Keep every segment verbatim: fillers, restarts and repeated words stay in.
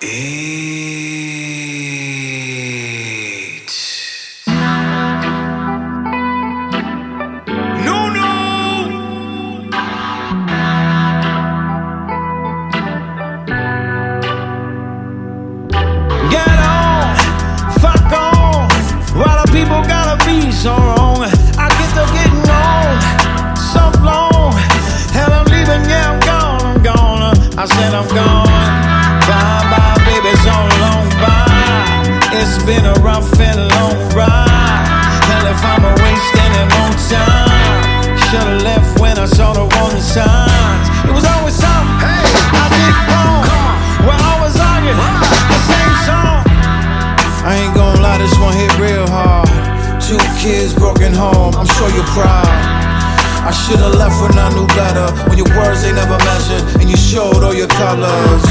Eight. No, no. Get on, fuck on. Why the people gotta be so wrong? I get to getting on so long. Hell, I'm leaving, yeah, I'm gone, I'm gone. I said I'm gone. Bye bye, baby, so long, bye. It's been a rough and long ride. Hell, if I'm wasting any more time, should've left when I saw the warning signs. It was always something, hey, I did wrong. We're always arguing the same song. I ain't gonna lie, this one hit real hard. Two kids, broken home, I'm sure you're proud. I should've left when I knew better, when your words ain't never measured and you showed all your colors.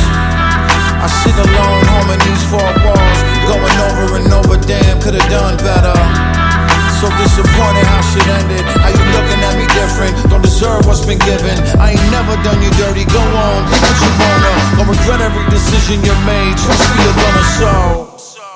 I sit alone home in these four walls, going over and over, damn, could've done better. So disappointed how shit ended, how you looking at me different, don't deserve what's been given. I ain't never done you dirty, go on, do what you wanna. Don't regret every decision you made, trust me, you're gonna show.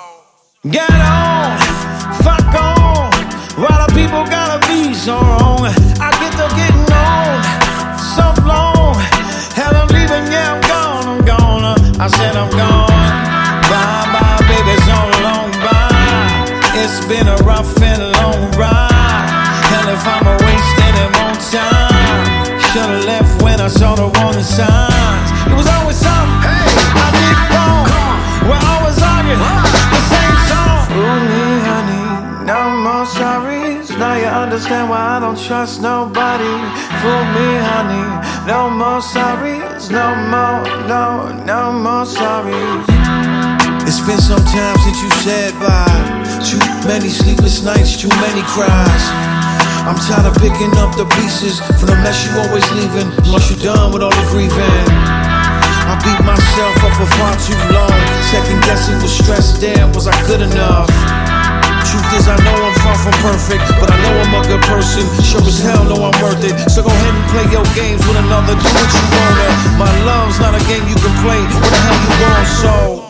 Get on, fuck on, why the people gotta be so wrong? I get to getting on so long. Hell, I'm leaving, yeah, I'm gone, I'm gone. I said I'm gone. Bye bye, baby, so long, bye. It's been a rough and long ride. Hell, if I'm wasting any more time, should've left when I saw the warning signs. It was always something, hey, I did wrong. We're always arguing the same song. Fool me, honey, no more sorries. Now you understand why I don't trust nobody. Fool me, honey, no more sorries. No more, no, no more sorries. It's been some time since you said bye. Too many sleepless nights, too many cries. I'm tired of picking up the pieces from the mess you always leaving. Once you're done with all the grieving, I beat myself up for far too long, second guessing with stress. Damn, was I good enough? Truth is, I know I'm far from perfect, but I know I'm a good person. Sure as hell know I'm worth it. So go ahead and play your games with another. Do what you wanna. My love's not a game you can play. What the hell you want? So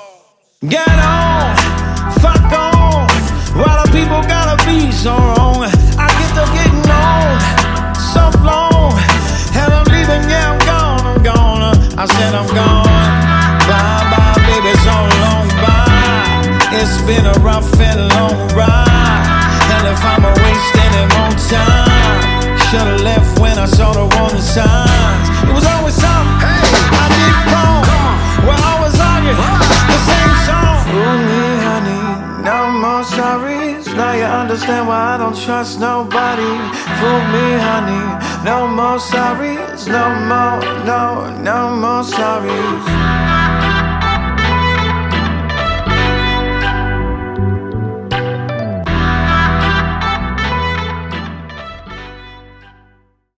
get on, fuck on. Why the people gotta be so wrong? I get to getting on so long. Hell, I'm leaving, yeah, I'm gone, I'm gone. I said I'm gone. Bye bye, baby, so long, bye. It's been a rough and long ride. Hell, if I'm wasting any more time, should've left when I saw the warning signs. It was always something, hey, I did wrong. We're always arguing the same song. Fool me, honey, no more sorries. Now you understand why I don't trust nobody. Fool me, honey, no more sorries. No more, no, no more sorries.